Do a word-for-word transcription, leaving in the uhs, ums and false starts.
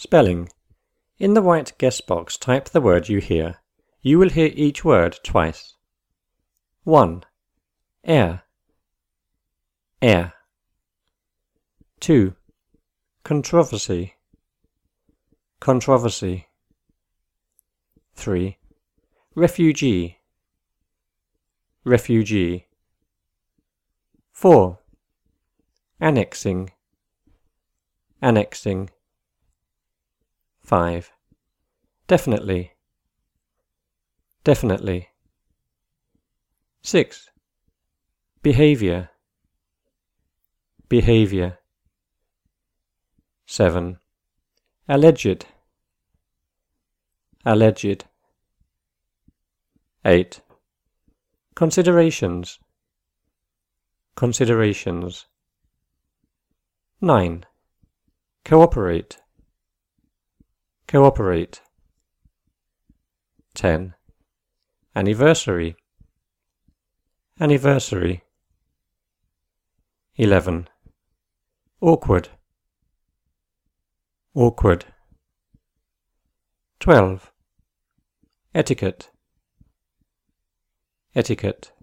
Spelling. In the white guess box, type the word you hear. You will hear each word twice. one. Air. Air. two. Controversy. Controversy. three. Refugee. Refugee. four. Annexing. Annexing. five. Definitely. Definitely. six. Behavior. Behavior. seven. Alleged. Alleged. eight. Considerations. Considerations. nine. Cooperate. Cooperate. ten. Anniversary. Anniversary. eleven. Awkward. Awkward. twelve. Etiquette. Etiquette.